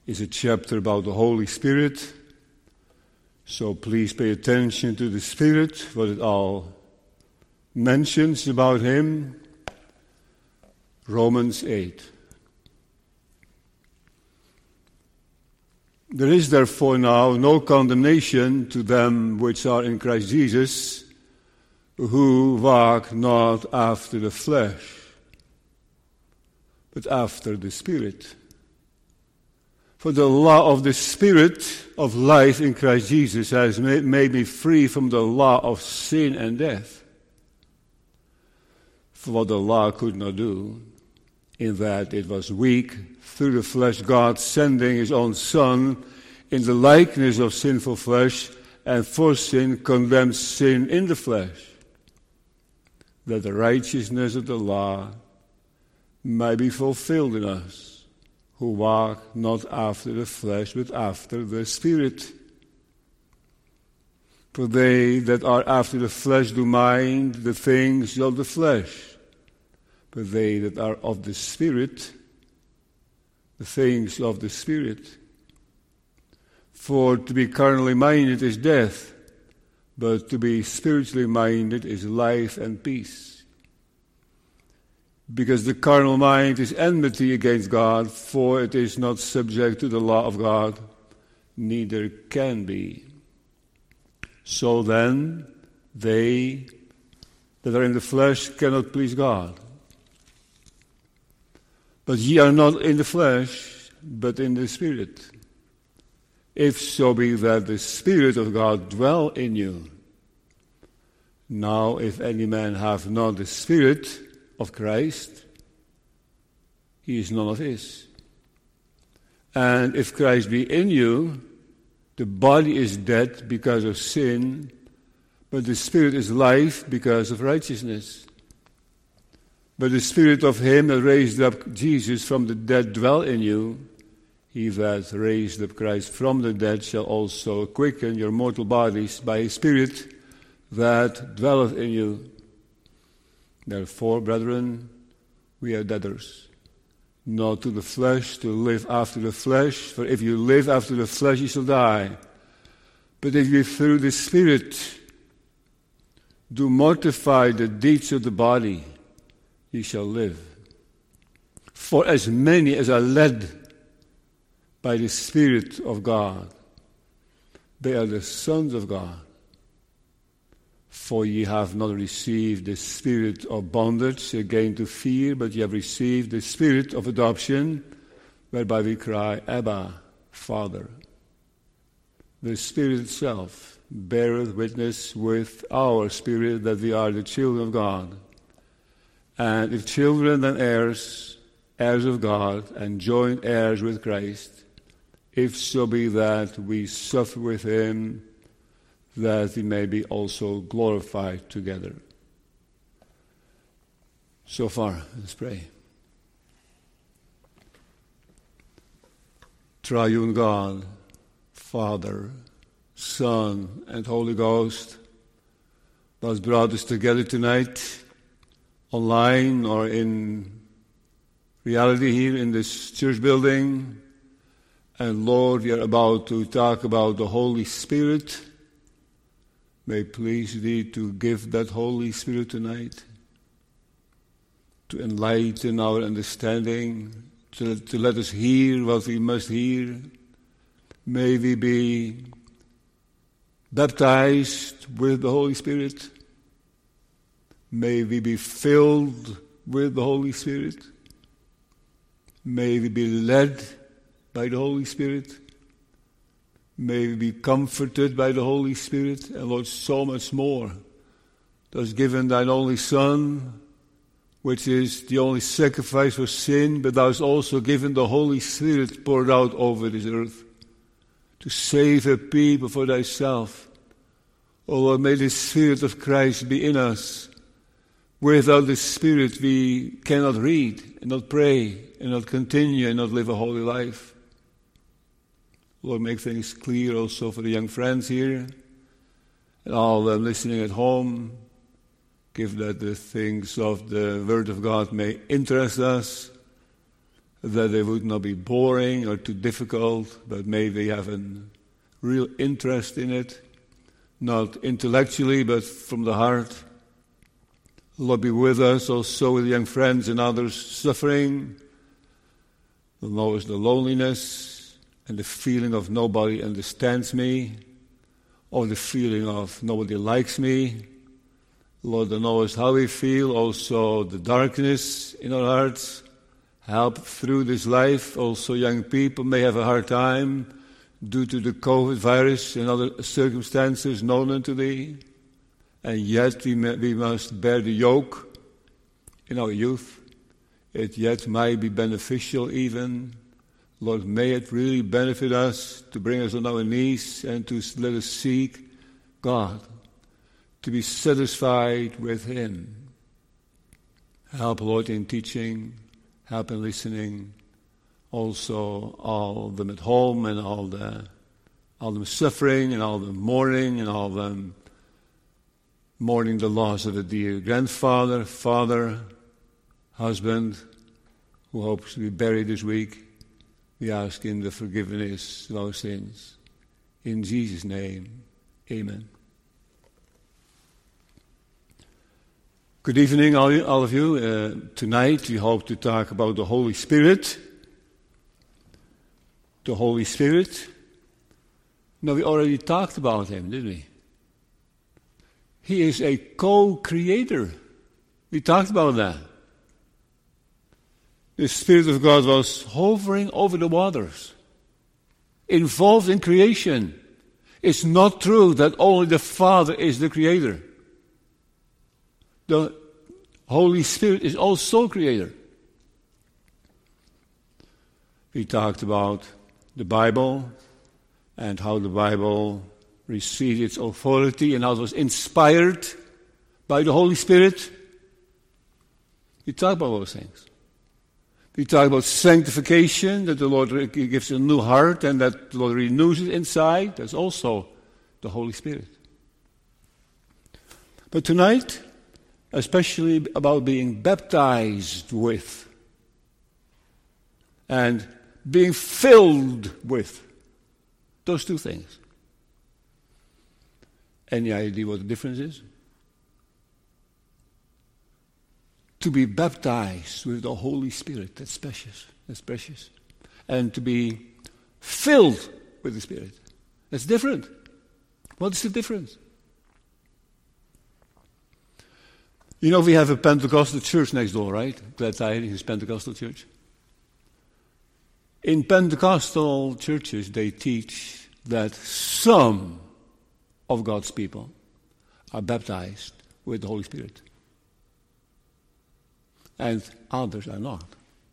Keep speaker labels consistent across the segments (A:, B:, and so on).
A: is a chapter about the Holy Spirit. So please pay attention to the Spirit, what it all mentions about him. Romans 8. There is therefore now no condemnation to them which are in Christ Jesus, who walk not after the flesh, but after the Spirit. For the law of the Spirit of life in Christ Jesus has made me free from the law of sin and death. For what the law could not do, in that it was weak through the flesh, God sending his own Son in the likeness of sinful flesh, and for sin condemned sin in the flesh, that the righteousness of the law might be fulfilled in us, who walk not after the flesh, but after the Spirit. For they that are after the flesh do mind the things of the flesh, but they that are of the Spirit, the things of the Spirit. For to be carnally minded is death, but to be spiritually minded is life and peace. Because the carnal mind is enmity against God, for it is not subject to the law of God, neither can be. So then, they that are in the flesh cannot please God. But ye are not in the flesh, but in the Spirit. If so be that the Spirit of God dwell in you. Now, if any man have not the Spirit of Christ, he is none of his. And if Christ be in you, the body is dead because of sin, but the Spirit is life because of righteousness. But the Spirit of him that raised up Jesus from the dead dwell in you. He that raised up Christ from the dead shall also quicken your mortal bodies by his Spirit that dwelleth in you. Therefore, brethren, we are debtors, not to the flesh, to live after the flesh. For if you live after the flesh, you shall die. But if you through the Spirit do mortify the deeds of the body, ye shall live. For as many as are led by the Spirit of God, they are the sons of God. For ye have not received the spirit of bondage again to fear, but ye have received the Spirit of adoption, whereby we cry, Abba, Father. The Spirit itself beareth witness with our spirit that we are the children of God. And if children, then heirs, heirs of God, and joint heirs with Christ, if so be that we suffer with him, that we may be also glorified together. So far, let's pray. Triune God, Father, Son, and Holy Ghost, who has brought us together tonight, online or in reality here in this church building. And Lord, we are about to talk about the Holy Spirit. May it please thee to give that Holy Spirit tonight, to enlighten our understanding, to let us hear what we must hear. May we be baptized with the Holy Spirit. May we be filled with the Holy Spirit. May we be led by the Holy Spirit. May we be comforted by the Holy Spirit. And Lord, so much more. Thou hast given thine only Son, which is the only sacrifice for sin, but thou hast also given the Holy Spirit poured out over this earth to save a people for thyself. O Lord, may the Spirit of Christ be in us. Without the Spirit we cannot read and not pray and not continue and not live a holy life. Lord, make things clear also for the young friends here and all them listening at home. Give that the things of the Word of God may interest us, that they would not be boring or too difficult, but may they have a real interest in it, not intellectually, but from the heart. Lord, be with us also with young friends and others suffering. The knows the loneliness and the feeling of nobody understands me, or the feeling of nobody likes me. Lord, thou knowest how we feel, also the darkness in our hearts. Help through this life. Also young people may have a hard time due to the COVID virus and other circumstances known unto thee. And yet we must bear the yoke in our youth. It yet might be beneficial even. Lord, may it really benefit us to bring us on our knees and to let us seek God, to be satisfied with Him. Help, Lord, in teaching, help in listening. Also, all them at home and all them suffering and all them mourning and all them mourning the loss of a dear grandfather, father, husband, who hopes to be buried this week. We ask Him the forgiveness of our sins. In Jesus' name, amen. Good evening, all of you. Tonight we hope to talk about the Holy Spirit. The Holy Spirit. No, we already talked about Him, didn't we? He is a co-creator. We talked about that. The Spirit of God was hovering over the waters, involved in creation. It's not true that only the Father is the creator. The Holy Spirit is also creator. We talked about the Bible and how the Bible received its authority and how it was inspired by the Holy Spirit. We talked about those things. We talked about sanctification, that the Lord gives a new heart and that the Lord renews it inside. That's also the Holy Spirit. But tonight, especially about being baptized with and being filled with. Those two things. Any idea what the difference is? To be baptized with the Holy Spirit, that's precious. That's precious. And to be filled with the Spirit, that's different. What is the difference? You know, we have a Pentecostal church next door, right? Glad Tidings is Pentecostal church. In Pentecostal churches, they teach that some of God's people are baptized with the Holy Spirit. And others are not.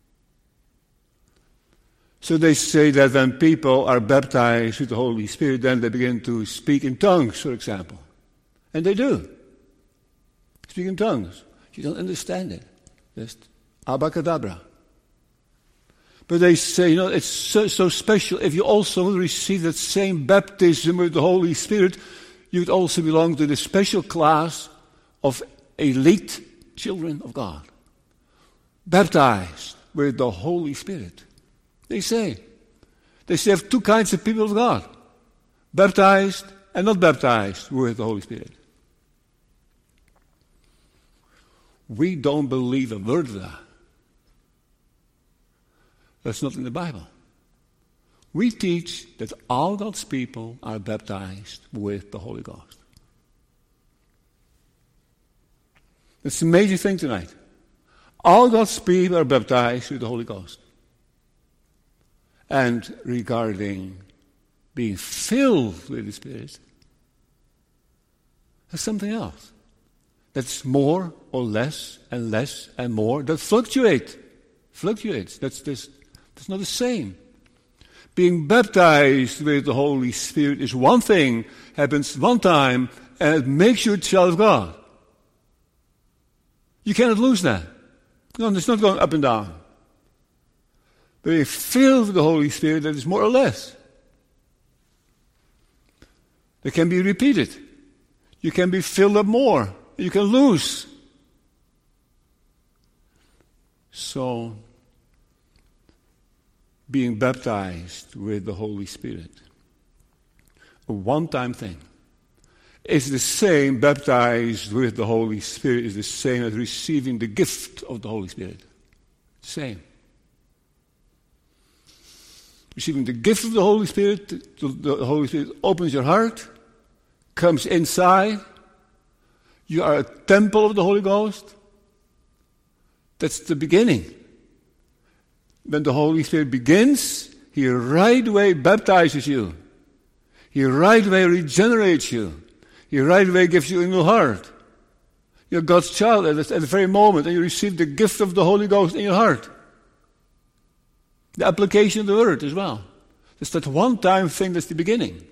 A: So they say that when people are baptized with the Holy Spirit, then they begin to speak in tongues, for example. And they do. Speak in tongues. You don't understand it. Just abacadabra. But they say, you know, it's so special. If you also would receive that same baptism with the Holy Spirit, you would also belong to the special class of elite children of God. Baptized with the Holy Spirit. They say have two kinds of people of God. Baptized and not baptized with the Holy Spirit. We don't believe a word of that. That's not in the Bible. We teach that all God's people are baptized with the Holy Ghost. It's a major thing tonight. All God's people are baptized with the Holy Ghost. And regarding being filled with the Spirit, that's something else. That's more or less and more. That fluctuates. That's not the same. Being baptized with the Holy Spirit is one thing, happens one time, and it makes you a child of God. You cannot lose that. No, it's not going up and down. But being filled with the Holy Spirit, that is more or less. That can be repeated. You can be filled up more. You can lose. So, being baptized with the Holy Spirit. A one-time thing. It's the same, baptized with the Holy Spirit is the same as receiving the gift of the Holy Spirit. Same. Receiving the gift of the Holy Spirit opens your heart, comes inside. You are a temple of the Holy Ghost. That's the beginning. When the Holy Spirit begins, He right away baptizes you. He right away regenerates you. He right away gives you a new heart. You're God's child at the very moment, and you receive the gift of the Holy Ghost in your heart. The application of the word as well. It's that one-time thing that's the beginning.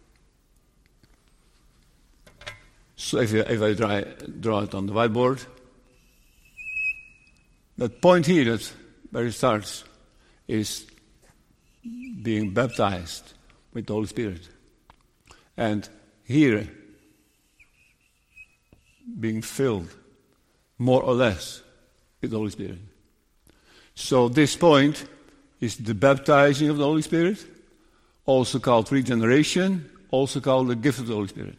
A: So if I draw it on the whiteboard, that point here, that where it starts, is being baptized with the Holy Spirit. And here, being filled, more or less, with the Holy Spirit. So this point is the baptizing of the Holy Spirit, also called regeneration, also called the gift of the Holy Spirit.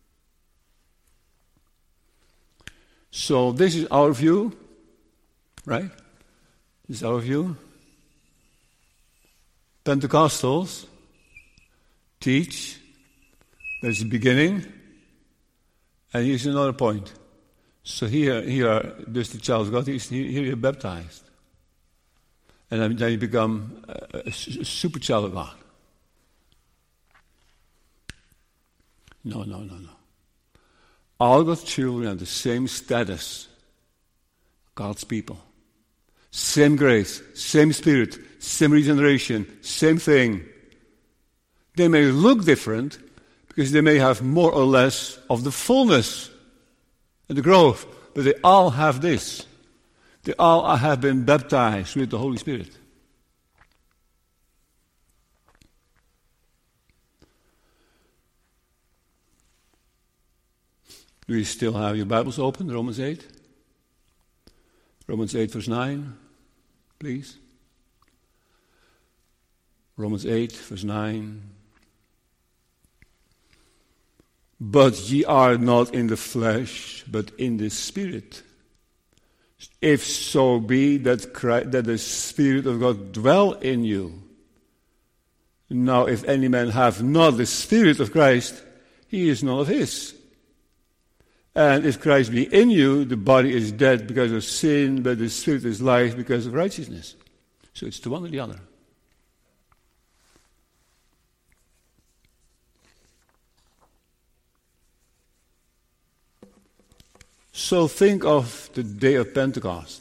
A: So this is our view, right? This is our view. Pentecostals teach there's a beginning, and here's another point. So here there's the child of God, here you're baptized. And then you become a super child of God. No. All God's children have the same status. God's people. Same grace, same spirit, same regeneration, same thing. They may look different because they may have more or less of the fullness and the growth, but they all have this. They all have been baptized with the Holy Spirit. Do you still have your Bibles open? Romans 8? Romans 8 verse 9, please. Romans 8 verse 9. But ye are not in the flesh, but in the Spirit. If so be that the Spirit of God dwell in you. Now, if any man have not the Spirit of Christ, he is none of his. And if Christ be in you, the body is dead because of sin, but the Spirit is life because of righteousness. So it's the one or the other. So think of the day of Pentecost.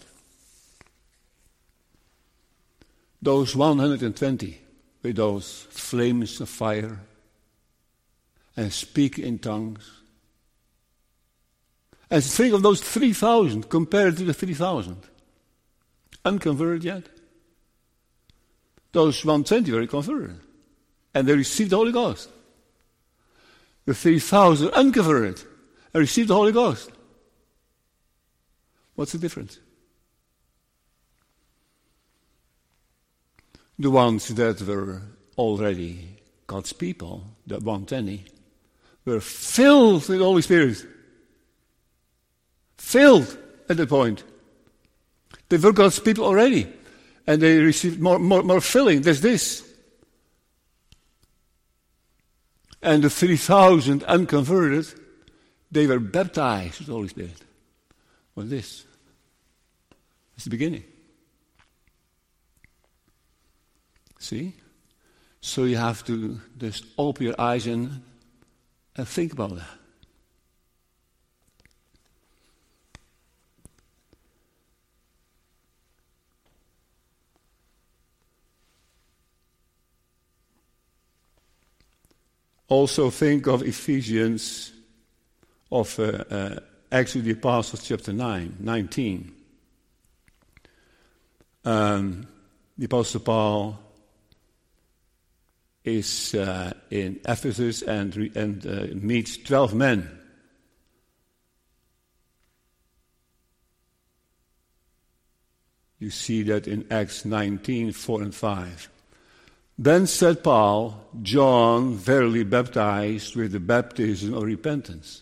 A: Those 120 with those flames of fire and speak in tongues. And think of those 3,000 compared to the 3,000. Unconverted yet. Those 120 were converted. And they received the Holy Ghost. The 3,000 unconverted and received the Holy Ghost. What's the difference? The ones that were already God's people, the 120, were filled with the Holy Spirit. Filled at that point. They were God's people already. And they received more filling. There's this. And the 3,000 unconverted, they were baptized with the Holy Spirit. What's this? It's the beginning. See? So you have to just open your eyes and think about that. Also think of Ephesians, of Acts of the Apostles, chapter 19. The Apostle Paul is in Ephesus and meets 12 men. You see that in Acts 19, 4 and 5. Then said Paul, John verily baptized with the baptism of repentance,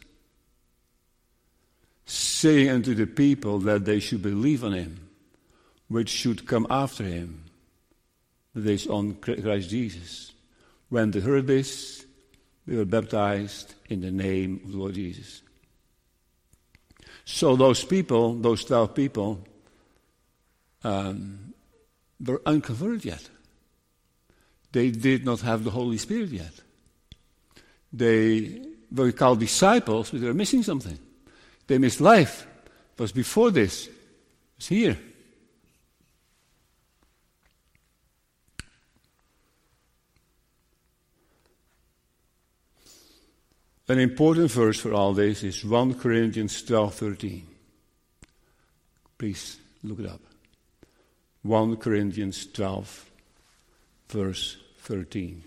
A: saying unto the people that they should believe on him, which should come after him, that is, on Christ Jesus. When they heard this, they were baptized in the name of the Lord Jesus. So those people, those 12 people, were unconverted yet. They did not have the Holy Spirit yet. They were called disciples, but they were missing something. They missed life. It was before this. It's here. An important verse for all this is 1 Corinthians 12:13. Please look it up. 1 Corinthians 12, verse 13.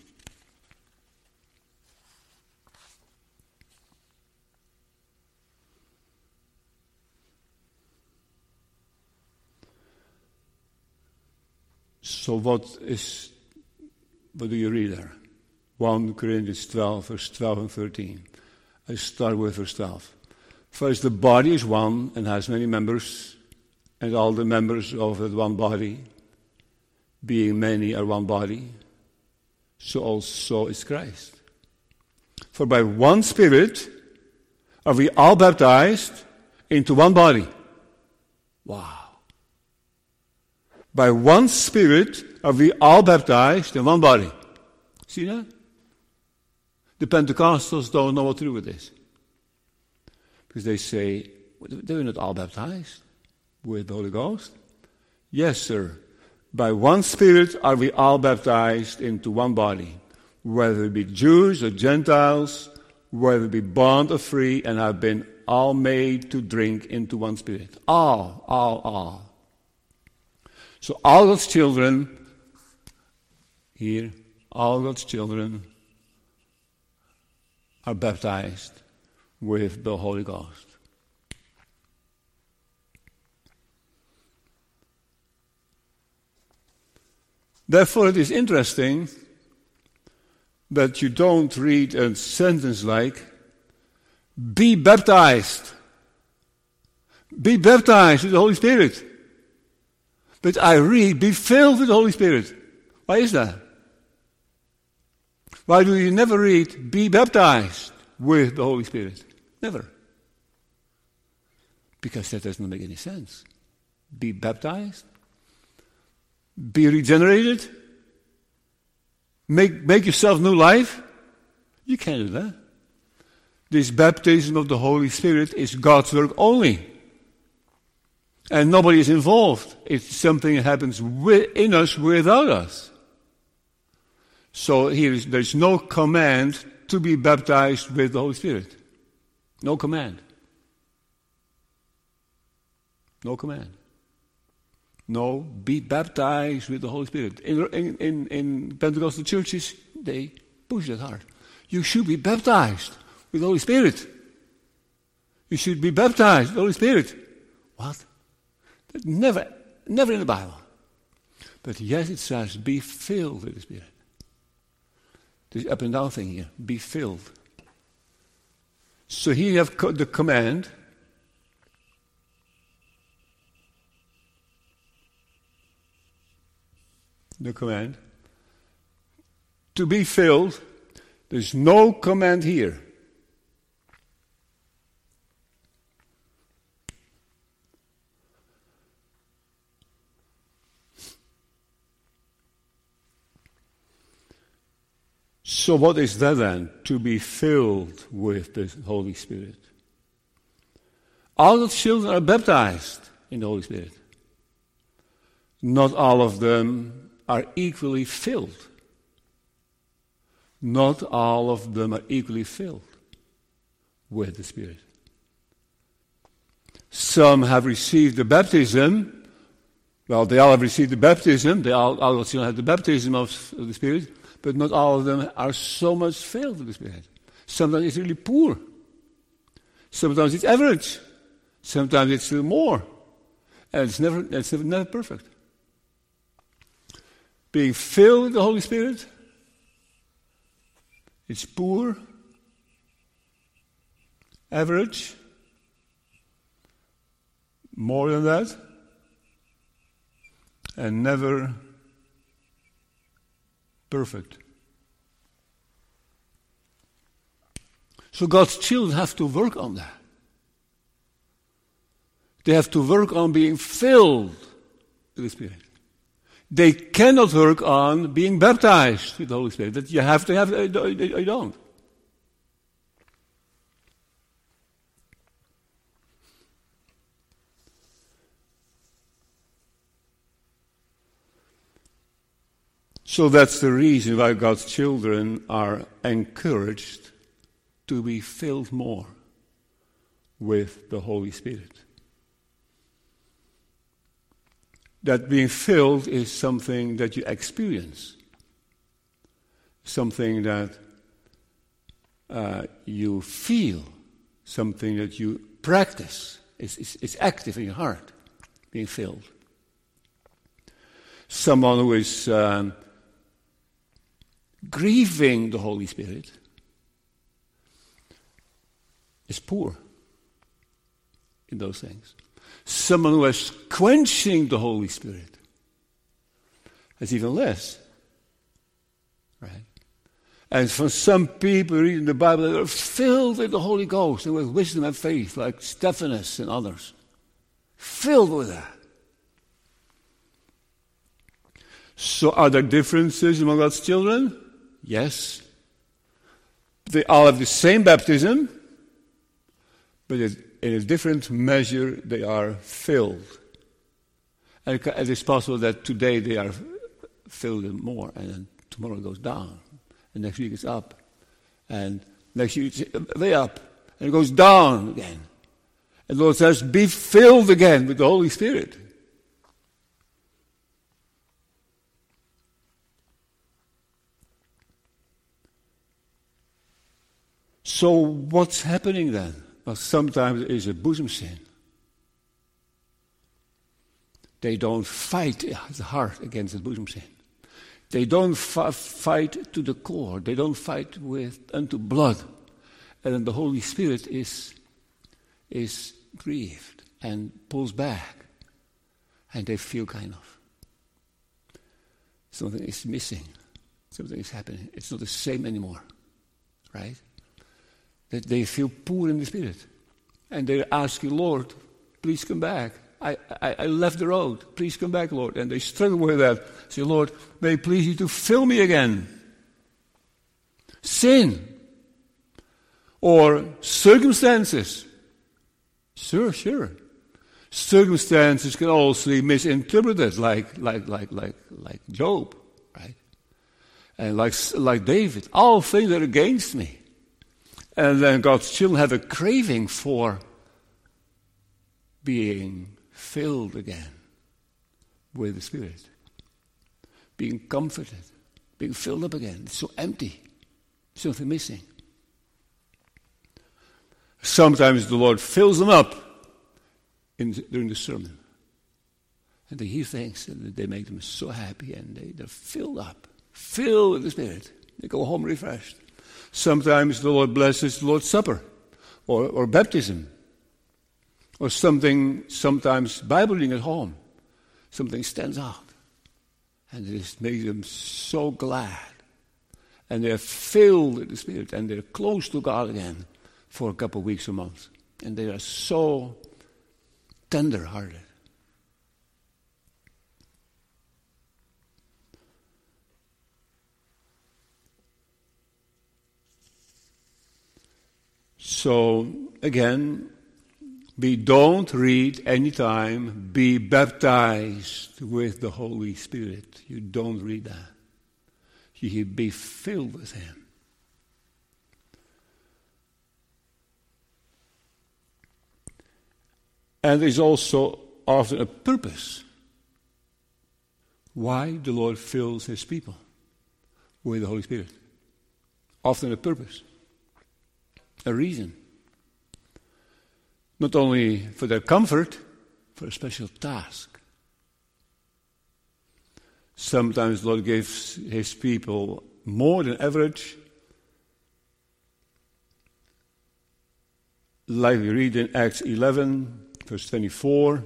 A: So what do you read there? 1 Corinthians 12, verse 12 and 13. I start with verse 12. First, the body is one and has many members, and all the members of that one body, being many, are one body. So also is Christ. For by one Spirit are we all baptized into one body. Wow. By one Spirit are we all baptized in one body. See that? The Pentecostals don't know what to do with this. Because they say, they were not all baptized with the Holy Ghost. Yes, sir. By one Spirit are we all baptized into one body, whether it be Jews or Gentiles, whether it be bond or free, and have been all made to drink into one Spirit. All. So all God's children, here, all God's children are baptized with the Holy Ghost. Therefore, it is interesting that you don't read a sentence like, be baptized. Be baptized with the Holy Spirit. But I read, be filled with the Holy Spirit. Why is that? Why do you never read, be baptized with the Holy Spirit? Never. Because that doesn't make any sense. Be baptized. Be regenerated. Make yourself new life. You can't do that. This baptism of the Holy Spirit is God's work only. And nobody is involved. It's something that happens in us without us. So there's no command to be baptized with the Holy Spirit. No command. No command. No, be baptized with the Holy Spirit. In Pentecostal churches, they push that hard. You should be baptized with the Holy Spirit. You should be baptized with the Holy Spirit. What? Never in the Bible. But yes, it says, be filled with the Spirit. This up and down thing here, be filled. So here you have the command. The command. To be filled. There's no command here. So what is that then? To be filled with the Holy Spirit. All the children are baptized in the Holy Spirit. Not all of them are equally filled. Not all of them are equally filled with the Spirit. Some have received the baptism. Well, they all have received the baptism. They all the children have the baptism of the Spirit. But not all of them are so much filled with the Spirit. Sometimes it's really poor. Sometimes it's average. Sometimes it's still more. And it's never perfect. being filled with the Holy Spirit, it's poor, average, more than that, and never perfect. So God's children have to work on that. They have to work on being filled with the Spirit. They cannot work on being baptized with the Holy Spirit. That you have to have, you don't. So that's the reason why God's children are encouraged to be filled more with the Holy Spirit. That being filled is something that you experience, something that you feel, something that you practice. It's active in your heart, being filled. Someone who is grieving the Holy Spirit is poor in those things. Someone who is quenching the Holy Spirit has even less. Right? And for some people reading the Bible, they're filled with the Holy Ghost and with wisdom and faith, like Stephanus and others. Filled with that. So are there differences among God's children? Yes. They all have the same baptism, but in a different measure they are filled. And it is possible that today they are filled more, and then tomorrow it goes down, and next week it's up, and next week it's way up, and it goes down again. And the Lord says, be filled again with the Holy Spirit. So what's happening then? Well, sometimes it is a bosom sin. They don't fight the heart against the bosom sin. They don't fight to the core. They don't fight unto blood. And then the Holy Spirit is grieved and pulls back. And they feel kind of something is missing. Something is happening. It's not the same anymore. Right? That they feel poor in the Spirit. And they ask you, Lord, please come back. I left the road. Please come back, Lord. And they struggle with that. Say, Lord, may it please you to fill me again. Sin. Or circumstances. Sure. Circumstances can also be misinterpreted, like Job, right? And like David. All things are against me. And then God's children have a craving for being filled again with the Spirit. Being comforted. Being filled up again. It's so empty. Something missing. Sometimes the Lord fills them up during the sermon. And they hear things and they make them so happy and they're filled up. Filled with the Spirit. They go home refreshed. Sometimes the Lord blesses the Lord's Supper or baptism or something, sometimes Bible reading at home. Something stands out and it just makes them so glad. And they're filled with the Spirit and they're close to God again for a couple of weeks or months. And they are so tender-hearted. So, again, we don't read anytime, be baptized with the Holy Spirit. You don't read that. You be filled with Him. And there's also often a purpose why the Lord fills His people with the Holy Spirit. Often a purpose. A reason. Not only for their comfort, for a special task. Sometimes the Lord gives his people more than average. Like we read in Acts 11, verse 24,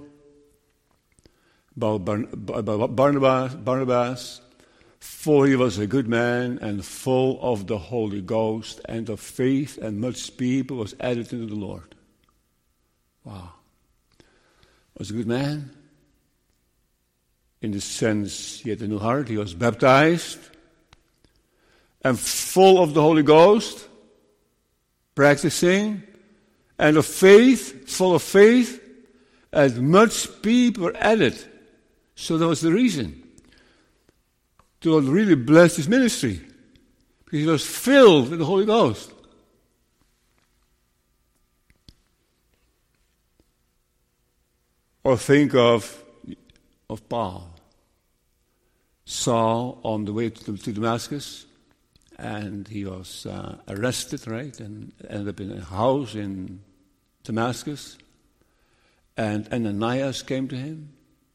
A: about Barnabas, for he was a good man and full of the Holy Ghost and of faith, and much people was added into the Lord. Wow. Was a good man. In the sense, he had a new heart. He was baptized and full of the Holy Ghost, practicing, and of faith, full of faith, and much people were added. So that was the reason. The Lord really blessed his ministry, because he was filled with the Holy Ghost. Or think of Paul. Saul on the way to Damascus, and he was arrested, right, and ended up in a house in Damascus. And Ananias came to him.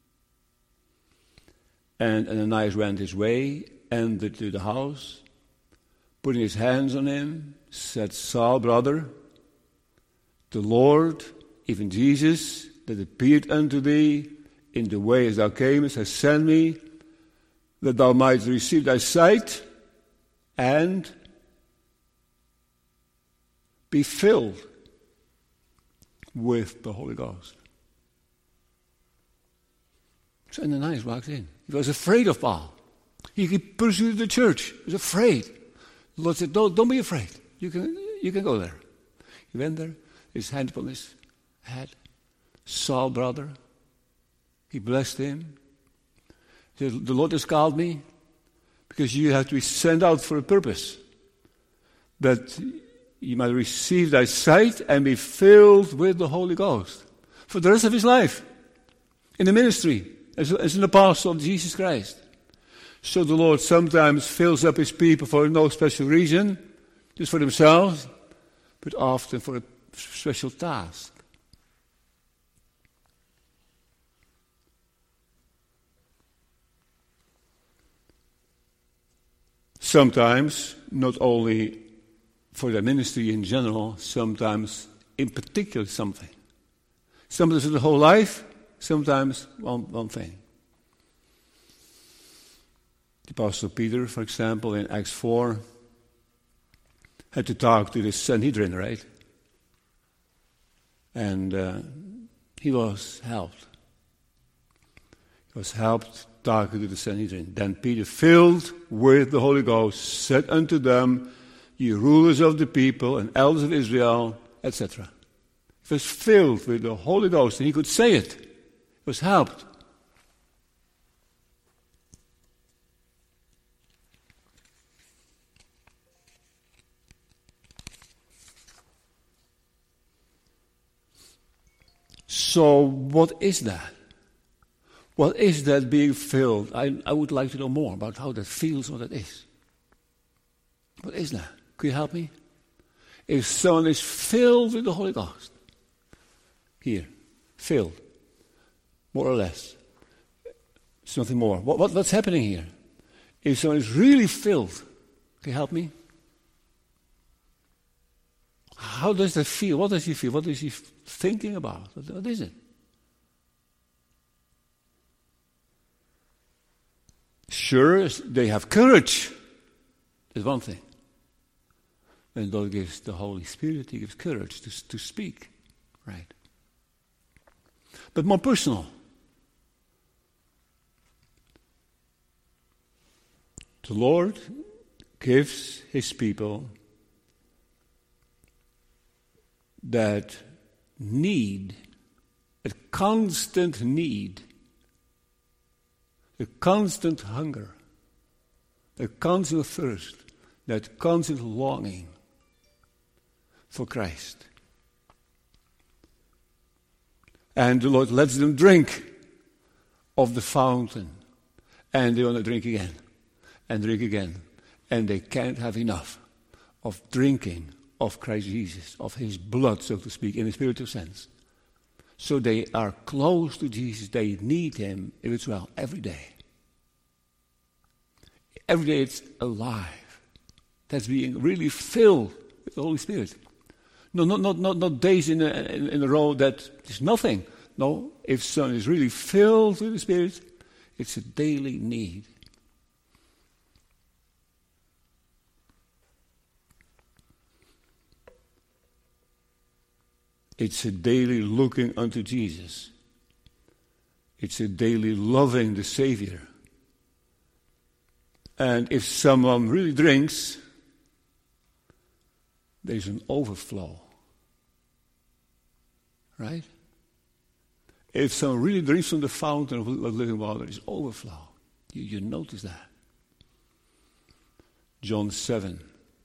A: And Ananias went his way, entered to the house, putting his hands on him, said, Saul, brother, the Lord, even Jesus, that appeared unto thee in the way as thou camest, has sent me, that thou mightest receive thy sight and be filled with the Holy Ghost. So Ananias walked in. He was afraid of Paul. He pursued the church. He was afraid. The Lord said, don't be afraid. You can go there. He went there, his hand upon his head. Saul, brother. He blessed him. He said, the Lord has called me because you have to be sent out for a purpose, that you might receive thy sight and be filled with the Holy Ghost for the rest of his life in the ministry as an apostle of Jesus Christ. So the Lord sometimes fills up his people for no special reason, just for themselves, but often for a special task. Sometimes, not only for their ministry in general, sometimes in particular something. Sometimes for the whole life, sometimes one thing. The Apostle Peter, for example, in Acts 4, had to talk to the Sanhedrin, right? And he was helped. He was helped talking to the Sanhedrin. Then Peter, filled with the Holy Ghost, said unto them, ye rulers of the people and elders of Israel, etc. He was filled with the Holy Ghost, and he could say it. He was helped. So what is that? What is that being filled? I would like to know more about how that feels, what that is. What is that? Could you help me? If someone is filled with the Holy Ghost, here, filled, more or less, it's nothing more. What's happening here? If someone is really filled, can you help me? How does that feel? What does he feel? What is he thinking about? What is it? Sure, they have courage. That's one thing. When God gives the Holy Spirit, he gives courage to speak. Right. But more personal. The Lord gives his people that need, that constant need, a constant hunger, a constant thirst, that constant longing for Christ. And the Lord lets them drink of the fountain, and they want to drink again, and drink again, and they can't have enough of drinking of Christ Jesus, of his blood, so to speak, in a spiritual sense. So they are close to Jesus. They need him, if it's well, every day. Every day it's alive. That's being really filled with the Holy Spirit. No, not days in a row that is nothing. No, if someone is really filled with the Spirit, it's a daily need. It's a daily looking unto Jesus. It's a daily loving the Savior. And if someone really drinks, there's an overflow. Right? If someone really drinks from the fountain of living water, there's overflow. You notice that. John 7.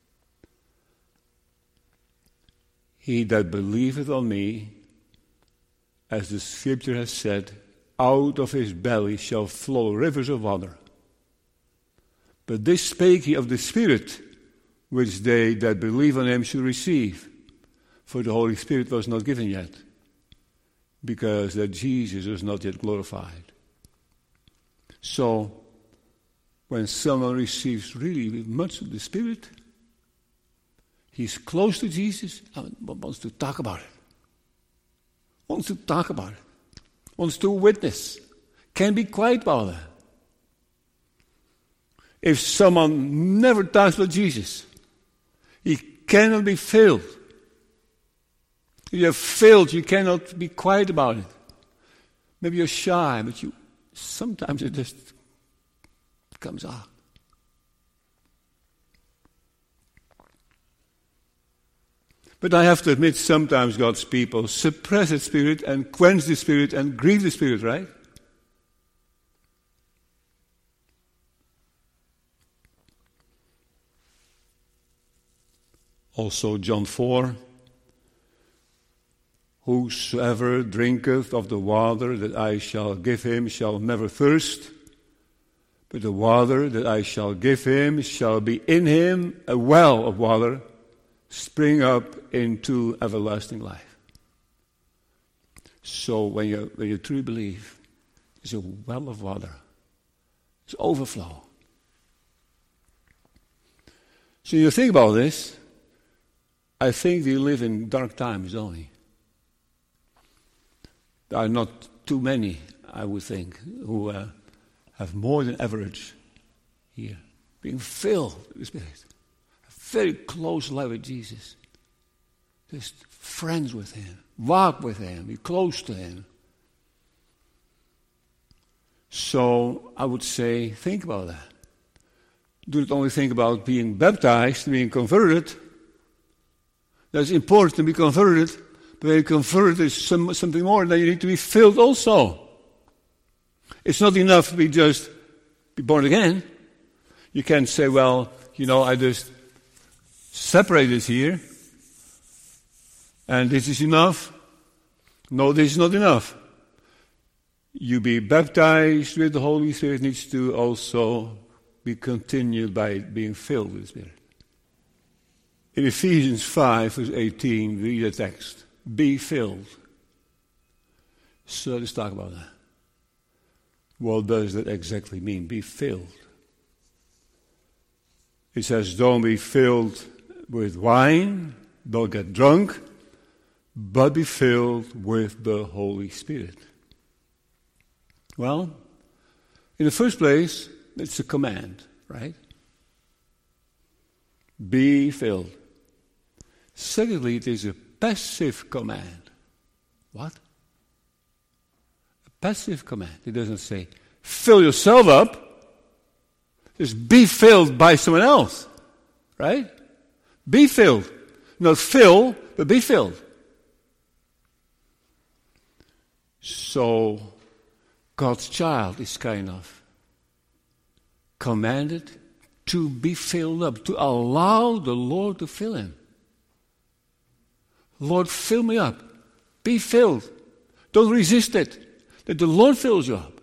A: He that believeth on me, as the Scripture has said, out of his belly shall flow rivers of water. But this spake he of the Spirit, which they that believe on him should receive. For the Holy Spirit was not given yet, because that Jesus was not yet glorified. So, when someone receives really much of the Spirit, he's close to Jesus and wants to talk about it. Wants to talk about it. Wants to witness. Can't be quiet about that. If someone never talks about Jesus, he cannot be filled. If you're filled, you cannot be quiet about it. Maybe you're shy, but sometimes it just comes out. But I have to admit, sometimes God's people suppress the Spirit and quench the Spirit and grieve the Spirit, right? Also John 4, whosoever drinketh of the water that I shall give him shall never thirst, but the water that I shall give him shall be in him a well of water, spring up into everlasting life. So when you truly believe, there's a well of water. It's overflow. So you think about this, I think we live in dark times, don't we? There are not too many, I would think, who have more than average here, being filled with the Spirit. Very close life with Jesus. Just friends with him. Walk with him. Be close to him. So I would say, think about that. Do not only think about being baptized, being converted. That's important to be converted. But when you're converted, there's something more. Then you need to be filled also. It's not enough to be born again. You can't say, well, I just separated here, and this is enough. No, this is not enough. You be baptized with the Holy Spirit needs to also be continued by being filled with the Spirit. In Ephesians 5, verse 18, we read the text, be filled. So let's talk about that. What does that exactly mean, be filled? It says, don't be filled with wine, don't get drunk, but be filled with the Holy Spirit. Well, in the first place, it's a command, right? Be filled. Secondly, it is a passive command. What? A passive command. It doesn't say, fill yourself up. Just be filled by someone else. Right? Be filled. Not fill, but be filled. So, God's child is kind of commanded to be filled up, to allow the Lord to fill him. Lord, fill me up. Be filled. Don't resist it. That the Lord fills you up.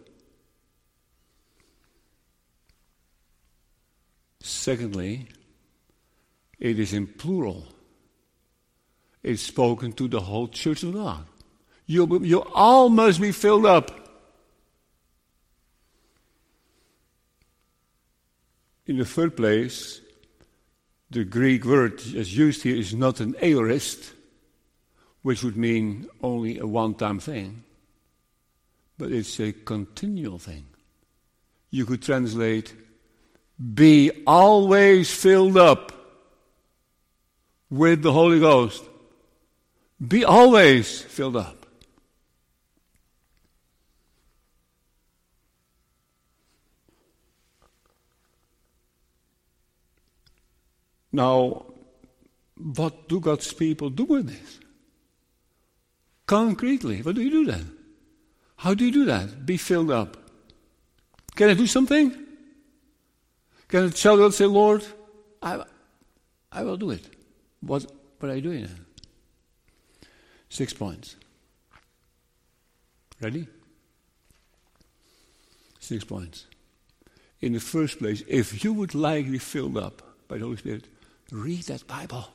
A: Secondly, it is in plural. It's spoken to the whole church of God. You all must be filled up. In the third place, the Greek word as used here is not an aorist, which would mean only a one-time thing, but it's a continual thing. You could translate, be always filled up with the Holy Ghost. Be always filled up. Now, what do God's people do with this? Concretely, what do you do then? How do you do that? Be filled up. Can I do something? Can a child say, Lord, I will do it. What are you doing then? 6 points. Ready? 6 points. In the first place, if you would like to be filled up by the Holy Spirit, read that Bible.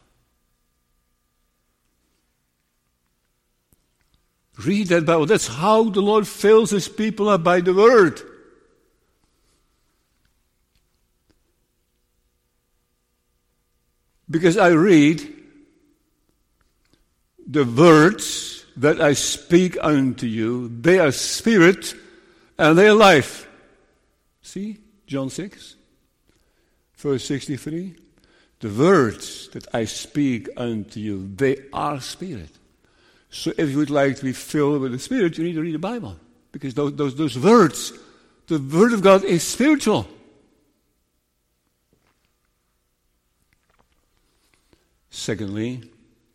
A: Read that Bible. That's how the Lord fills His people up, by the Word. Because I read the words that I speak unto you, they are spirit and they are life. See, John 6, verse 63. The words that I speak unto you, they are spirit. So if you would like to be filled with the Spirit, you need to read the Bible. Because those words, the Word of God is spiritual. Secondly,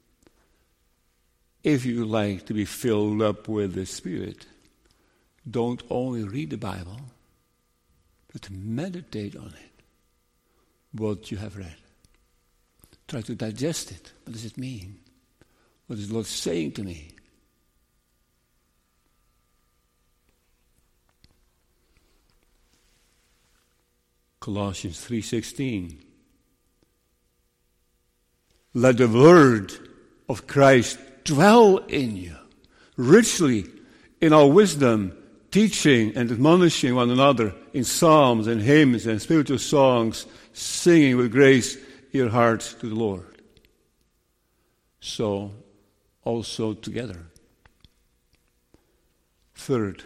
A: if you like to be filled up with the Spirit, don't only read the Bible, but meditate on it, what you have read. Try to digest it. What does it mean? What is the Lord saying to me? Colossians 3:16. Let the word of Christ dwell in you, richly in all wisdom, teaching and admonishing one another in psalms and hymns and spiritual songs, singing with grace your hearts to the Lord. So, also together. Third,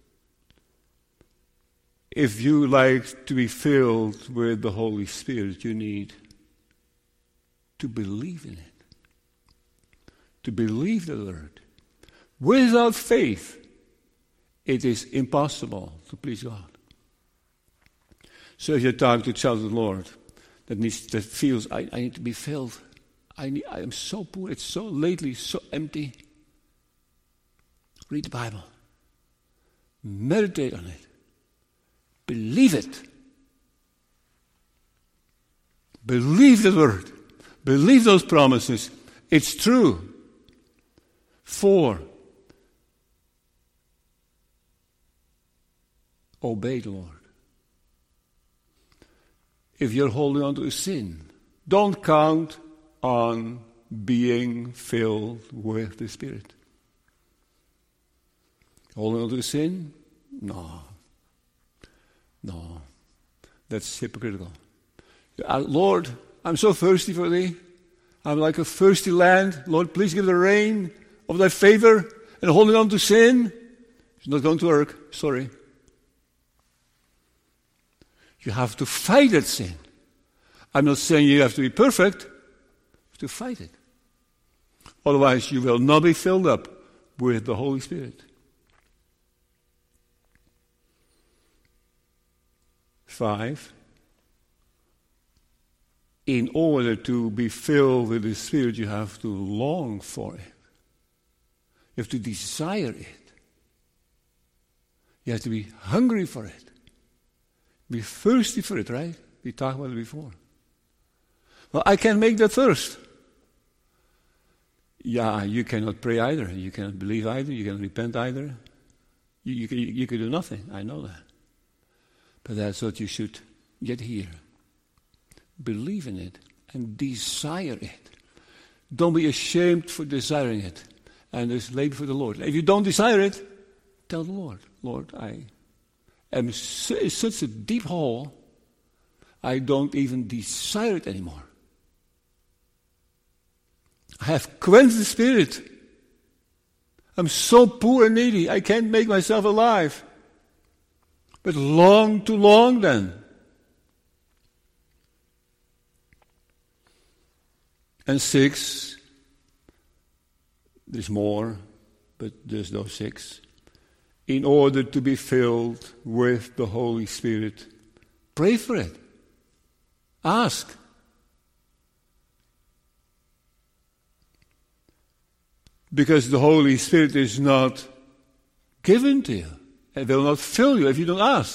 A: if you like to be filled with the Holy Spirit, you need to believe in it. To believe the Word. Without faith, it is impossible to please God. So if you talk to a child of the Lord that feels, I need to be filled. I am so poor, it's so lately, so empty. Read the Bible. Meditate on it. Believe it. Believe the Word. Believe those promises. It's true. 4, obey the Lord. If you're holding on to a sin, don't count on being filled with the Spirit. Holding on to a sin? No. That's hypocritical. Lord, I'm so thirsty for Thee. I'm like a thirsty land. Lord, please give the rain of Thy favor. And holding on to sin, it's not going to work. Sorry. You have to fight that sin. I'm not saying you have to be perfect. You have to fight it. Otherwise, you will not be filled up with the Holy Spirit. 5, in order to be filled with the Spirit, you have to long for it. You have to desire it. You have to be hungry for it. Be thirsty for it, right? We talked about it before. Well, I can't make that thirst. Yeah, you cannot pray either. You cannot believe either. You cannot repent either. You can do nothing. I know that. But that's what you should get here. Believe in it and desire it. Don't be ashamed for desiring it. And just lay before the Lord. If you don't desire it, tell the Lord, Lord, I am in such a deep hole. I don't even desire it anymore. I have quenched the Spirit. I'm so poor and needy, I can't make myself alive. But long too long then. And 6, there's more, but there's those 6. In order to be filled with the Holy Spirit, pray for it. Ask. Because the Holy Spirit is not given to you. It will not fill you if you don't ask.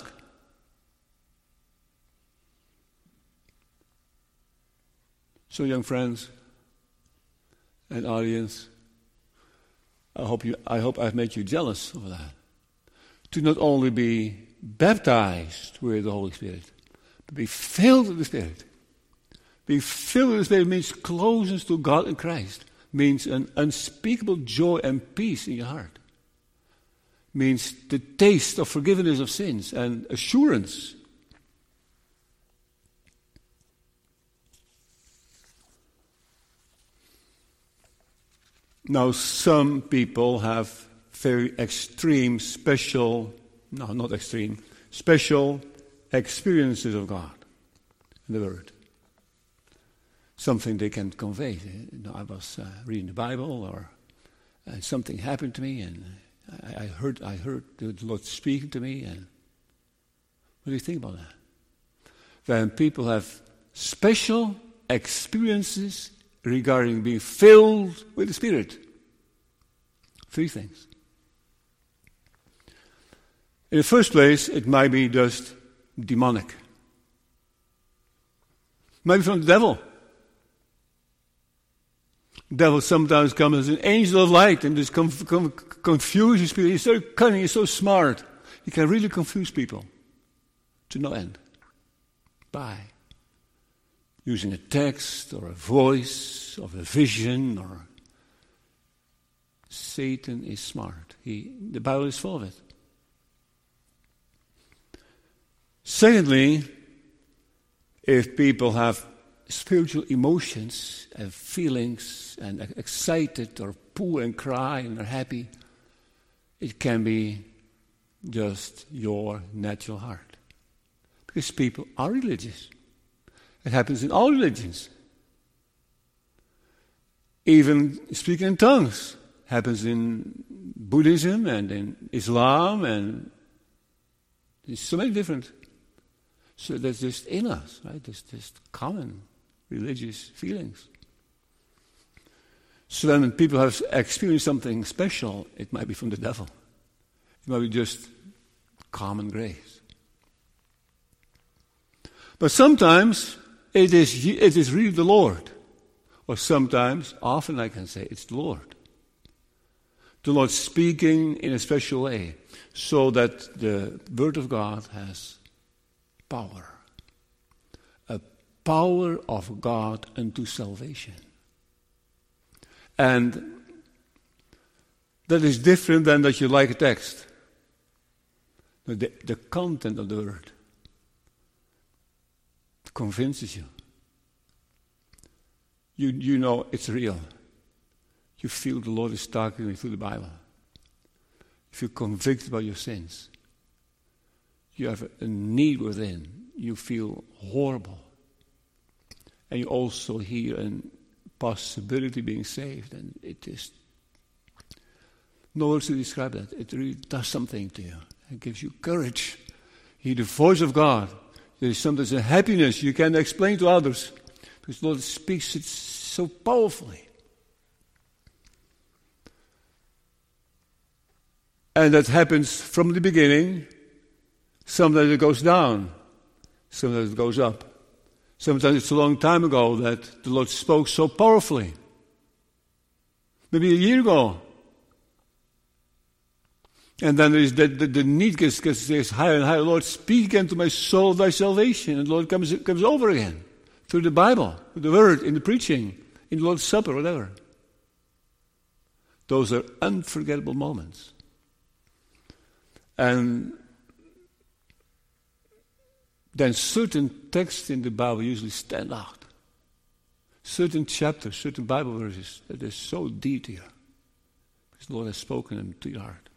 A: So, young friends and audience, I hope I've made you jealous of that. To not only be baptized with the Holy Spirit, but be filled with the Spirit. Being filled with the Spirit means closeness to God and Christ. Means an unspeakable joy and peace in your heart. Means the taste of forgiveness of sins and assurance. Now, some people have very extreme, special experiences of God in the Word. Something they can convey. I was reading the Bible, or something happened to me, and I heard the Lord speaking to me. And what do you think about that? When people have special experiences regarding being filled with the Spirit. 3 things. In the first place, it might be just demonic. Maybe from the devil. The devil sometimes comes as an angel of light and just confuses people. He's so cunning, he's so smart. He can really confuse people to no end. By using a text or a voice or a vision or... Satan is smart. The Bible is full of it. Secondly, if people have spiritual emotions and feelings and excited or poor and cry and are happy, it can be just your natural heart. Because people are religious. It happens in all religions. Even speaking in tongues happens in Buddhism and in Islam, and there's so many different. So that's just in us, right? There's just common religious feelings. So then when people have experienced something special, it might be from the devil. It might be just common grace. But sometimes it is really the Lord. Or sometimes, often I can say, it's the Lord. The Lord speaking in a special way, so that the Word of God has power. A power of God unto salvation. And that is different than that you like a text. The content of the Word convinces you. You know it's real. You feel the Lord is talking through the Bible. You feel convicted about your sins. You have a need within. You feel horrible. And you also hear a possibility being saved. And it is no words to describe that. It really does something to you. It gives you courage. You hear the voice of God. There is sometimes a happiness you can't explain to others. Because the Lord speaks it so powerfully. And that happens from the beginning. Sometimes it goes down. Sometimes it goes up. Sometimes it's a long time ago that the Lord spoke so powerfully. Maybe a year ago. And then there is the need gets higher and higher. Lord, speak again to my soul of thy salvation. And the Lord comes over again. Through the Bible, through the Word, in the preaching, in the Lord's Supper, whatever. Those are unforgettable moments. And then certain texts in the Bible usually stand out. Certain chapters, certain Bible verses that are so deep to you. Because the Lord has spoken them to your heart.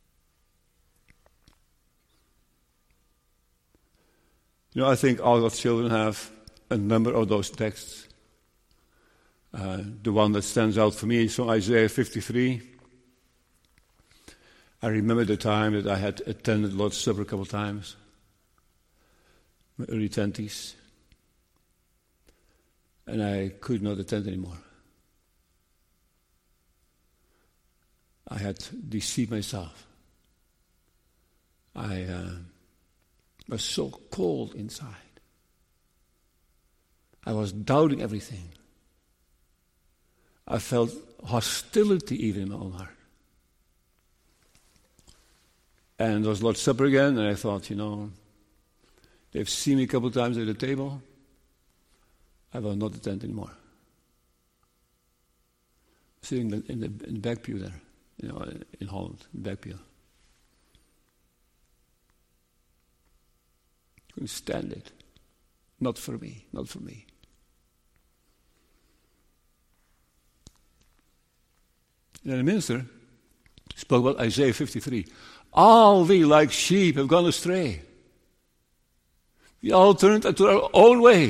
A: You know, I think all God's children have a number of those texts. The one that stands out for me is from Isaiah 53. I remember the time that I had attended Lord's Supper a couple of times, my early 20s, and I could not attend anymore. I had deceived myself. I was so cold inside. I was doubting everything. I felt hostility even in my own heart. And there was Lord's Supper again, and I thought, they've seen me a couple of times at the table. I will not attend anymore. Sitting in the back pew there, in Holland, in the back pew. Couldn't stand it. Not for me, not for me. And then the minister spoke about Isaiah 53. All we like sheep have gone astray. We all turned to our own way.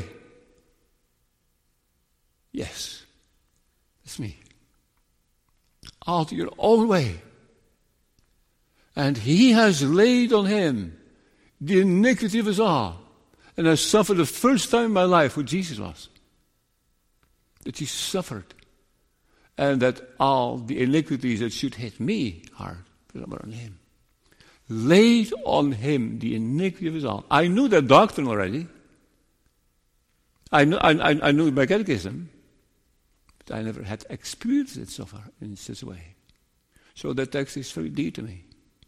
A: Yes, that's me. All to your own way. And he has laid on him the iniquity of us all. And I suffered the first time in my life what Jesus was. That he suffered. And that all the iniquities that should hit me hard were on him. Laid on him the iniquity of us all. I knew that doctrine already. I knew my catechism. But I never had experienced it so far in such a way. So that text is very deep to me.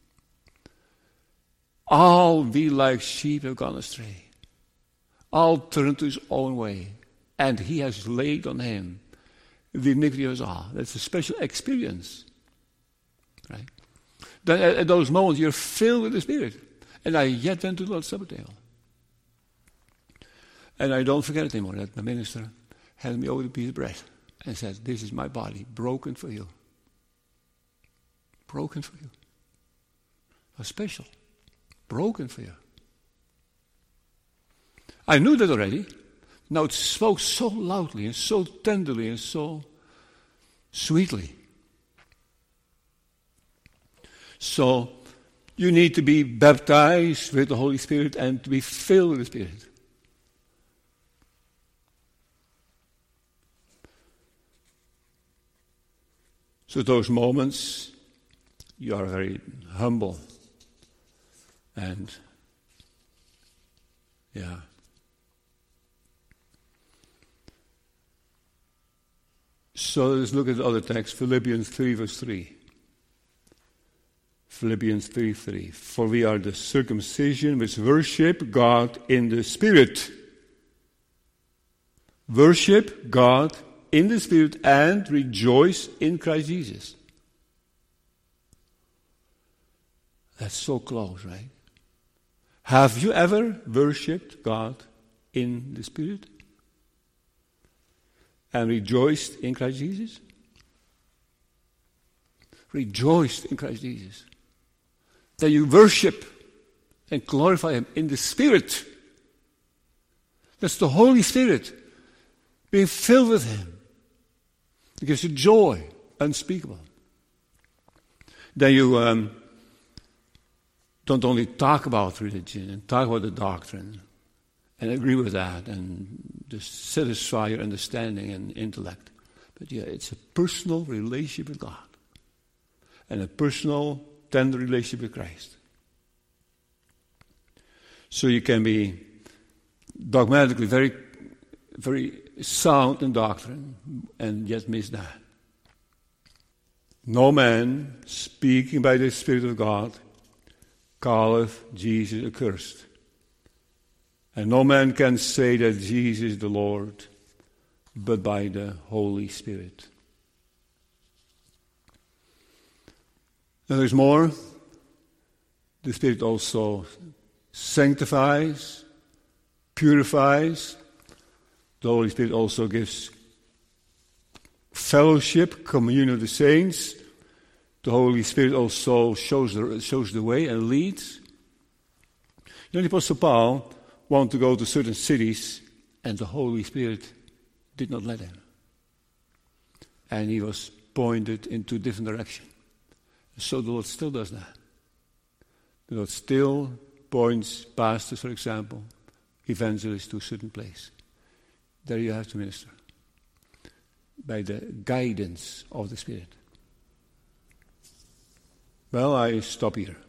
A: All we like sheep have gone astray. All turned to his own way. And he has laid on him the iniquity of us all. That's a special experience. Right? Then at those moments you're filled with the Spirit. And I yet went to the Lord's Supper table. And I don't forget it anymore that my minister handed me over the piece of bread and said, this is my body, broken for you. Broken for you. It was special. Broken for you. I knew that already. Now it spoke so loudly and so tenderly and so sweetly. So you need to be baptized with the Holy Spirit and to be filled with the Spirit. So those moments, you are very humble. And, yeah. So let's look at the other text, Philippians 3, verse 3. Philippians 3:3. For we are the circumcision which worship God in the Spirit. Worship God in the Spirit and rejoice in Christ Jesus. That's so close, right? Have you ever worshipped God in the Spirit and rejoiced in Christ Jesus? Rejoiced in Christ Jesus. That you worship and glorify Him in the Spirit. That's the Holy Spirit. Being filled with Him. It gives you joy, unspeakable. Then you don't only talk about religion and talk about the doctrine and agree with that and just satisfy your understanding and intellect. But yeah, it's a personal relationship with God and a personal, tender relationship with Christ. So you can be dogmatically very, very sound in doctrine and yet miss that. No man speaking by the Spirit of God calleth Jesus accursed. And no man can say that Jesus is the Lord but by the Holy Spirit. Now there's more. The Spirit also sanctifies, purifies. The Holy Spirit also gives fellowship, communion of the saints. The Holy Spirit also shows the way and leads. The Apostle Paul wanted to go to certain cities, and the Holy Spirit did not let him. And he was pointed into a different direction. So the Lord still does that. The Lord still points pastors, for example, evangelists to a certain place. There you have to minister. By the guidance of the Spirit. Well, I stop here.